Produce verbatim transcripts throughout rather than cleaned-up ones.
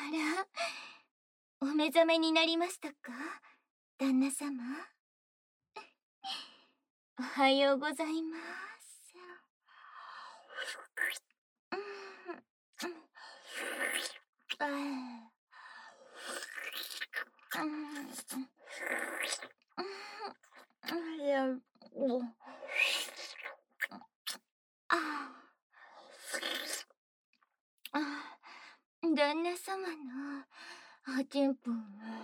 ら、お目覚めになりましたか、旦那様。おはようございます。ああ、旦那様のおちんぽも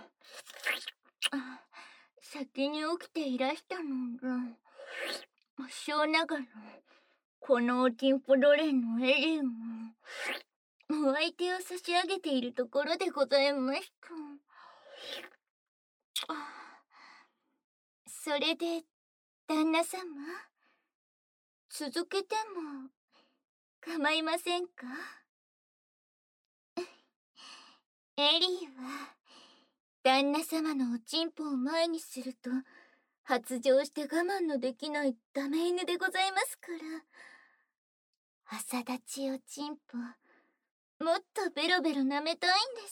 先に起きていらしたのが、小ながらこのおちんぽ奴隷のエリーもお相手を差し上げているところでございます。それで旦那様、続けても構いませんか？エリーは旦那様のおちんぽを前にすると発情して我慢のできないダメ犬でございますから、朝立ちおちんぽもっとベロベロ舐めたいんです。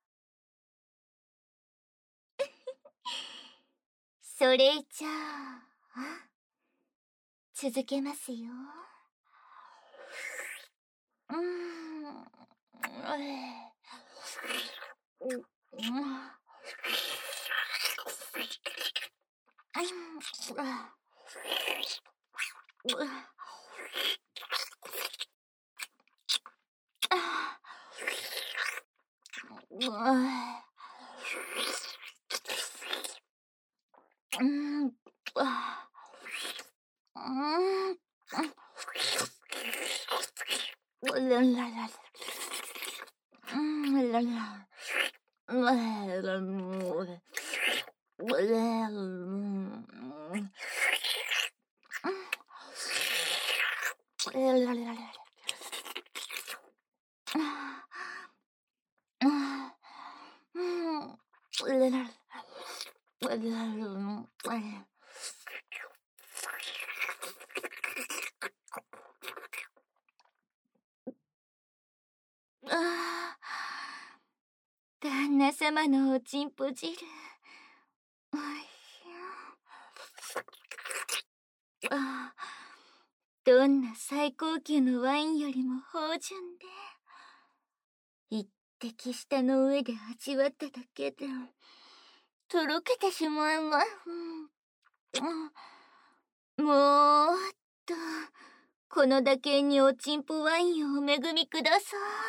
それじゃあ続けますよ。うーん旦那様のおちんぽ汁、おいしい。ああ、どんな最高級のワインよりも芳醇で、一滴舌の上で味わっただけでとろけてしまいます。もっとこのだけにおちんぽワインをお恵みください。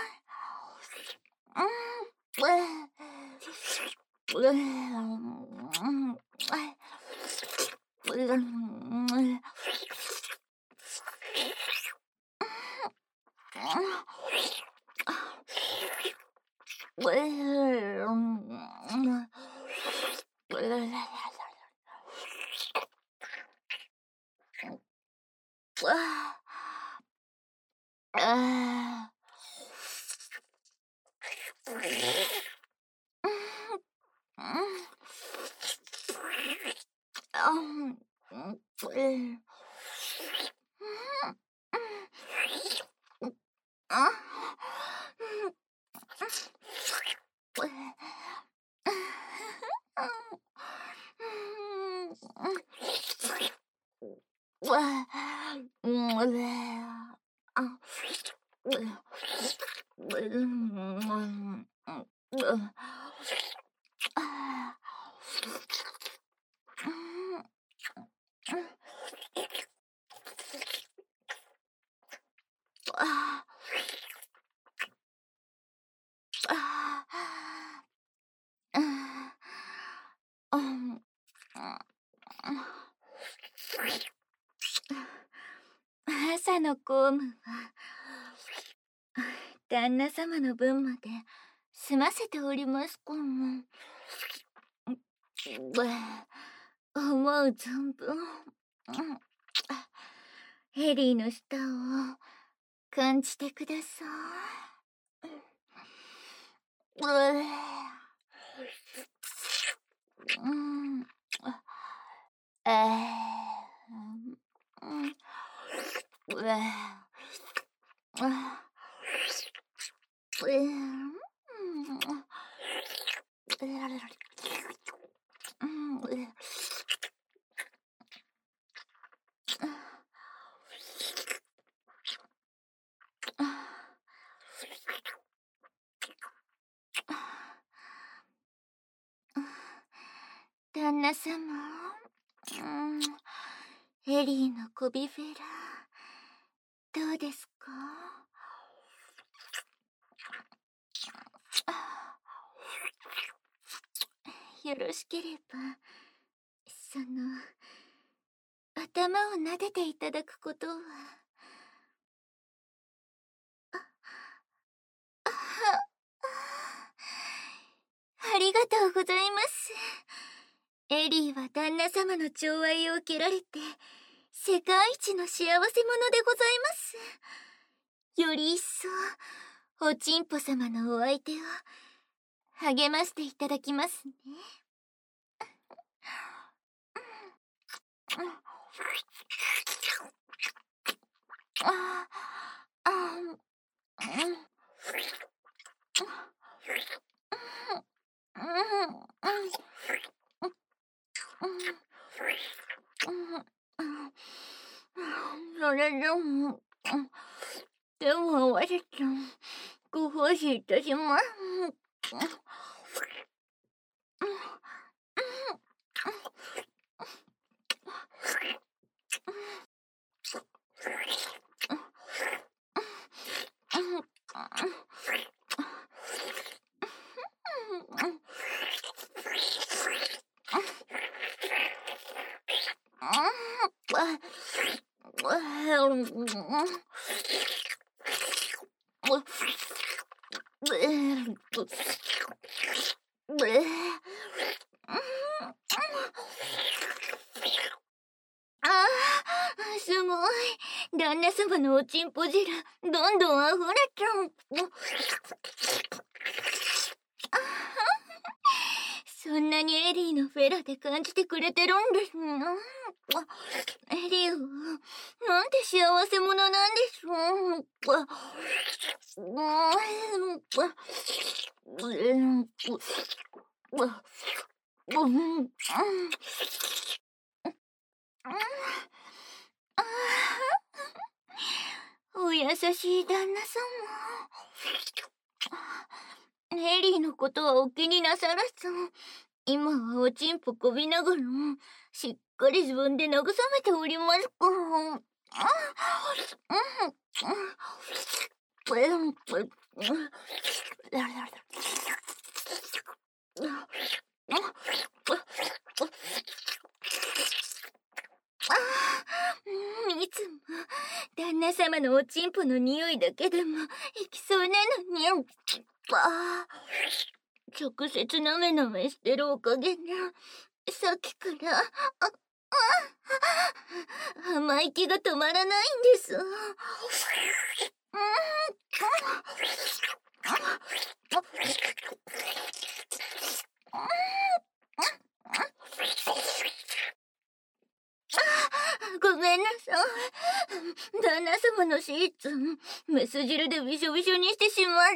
朝の公務は旦那様の分まで済ませておりますかも。思う存分ヘリーの舌を感じてください。うんえ旦那様、うん、エリーのコビフェラ、どうですか？よろしければ、その、頭を撫でていただくことは。あ、ありがとうございます。エリーは旦那様の寵愛を受けられて、世界一の幸せ者でございます。より一層、おちんぽ様のお相手を、励ましていただきますね。ああ、それでも、でもわしちゃん、ご奉仕いたします。ああ、すごい。旦那様のおちんぽ汁、どんどん溢れちゃう。そんなにエリーのフェラで感じてくれてるんですな。エリーは、なんて幸せ者なんでしょう。お優しい旦那様。エリーのことはお気になさらず、今はおちんぽこびながら、しっかり自分で慰めておりますから。いつも旦那様のおちんぽの匂いだけでもいきそうなのに、あ直接舐め舐めしてるおかげでさっきからああ甘い気が止まらないんです。ごめんなさい。旦那様のシーツ、メス汁でびしょびしょにしてしまった。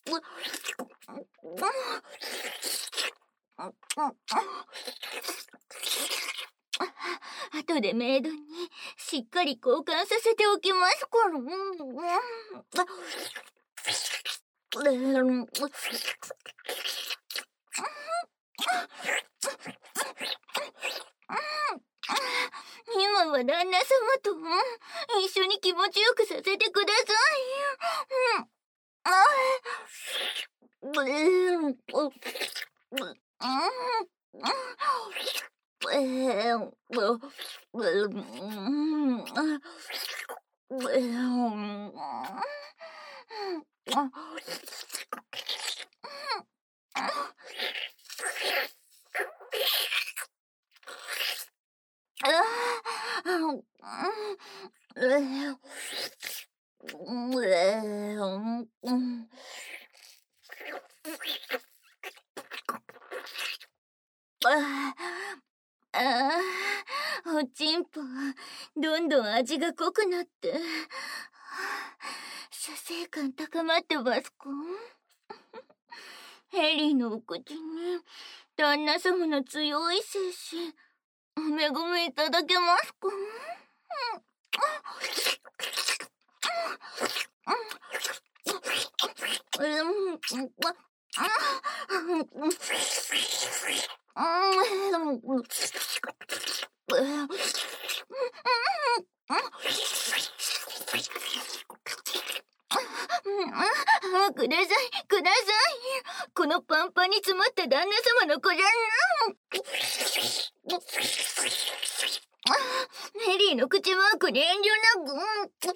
後でメイドにしっかり交換させておきますから。今は旦那様と一緒に気持ちよくさせてください。ああ、おちんぽどんどん味が濃くなって射精感高まってますか？ エリーのお口に旦那様の強い精子お恵みいただけますか？ください、ください。このパンパンに詰まった旦那様の子じゃな。メリーの口マークに遠慮なく。負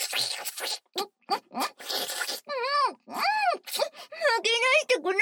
けないしてくださ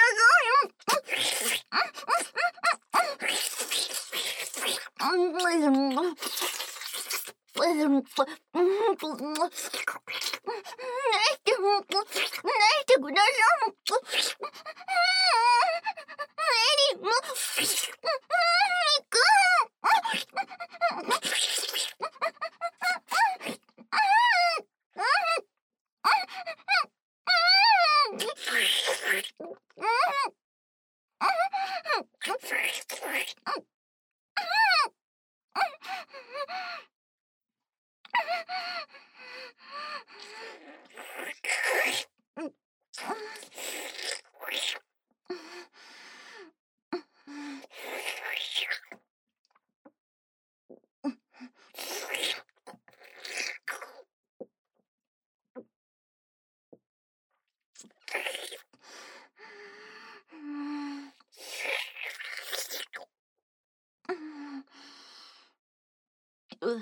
う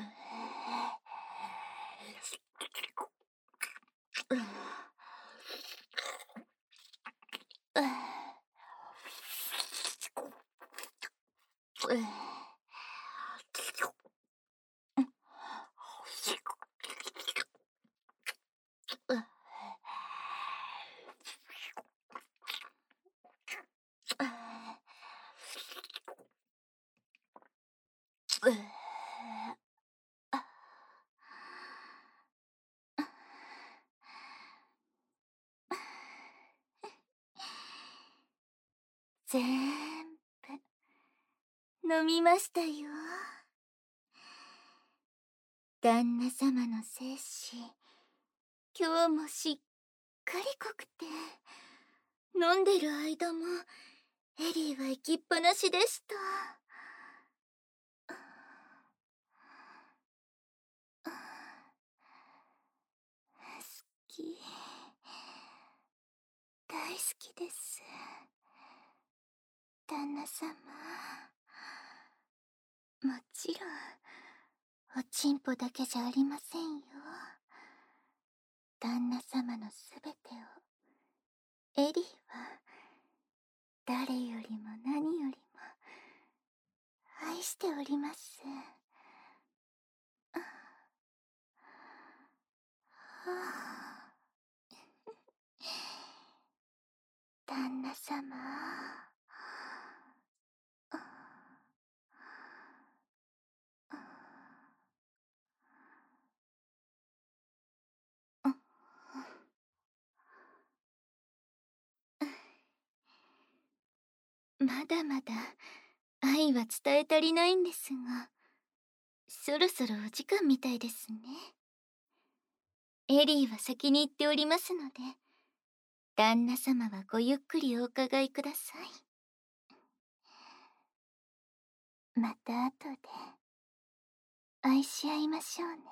全部飲みましたよ。旦那様の精子、今日もしっかり濃くて、飲んでる間もエリーは行きっぱなしでした。好き、大好きです、旦那様。もちろんおちんぽだけじゃありませんよ。旦那様のすべてをエリーは誰よりも何よりも愛しております。旦那様、まだまだ愛は伝え足りないんですが、そろそろお時間みたいですね。エリーは先に行っておりますので、旦那様はごゆっくりお伺いください。また後で愛し合いましょうね。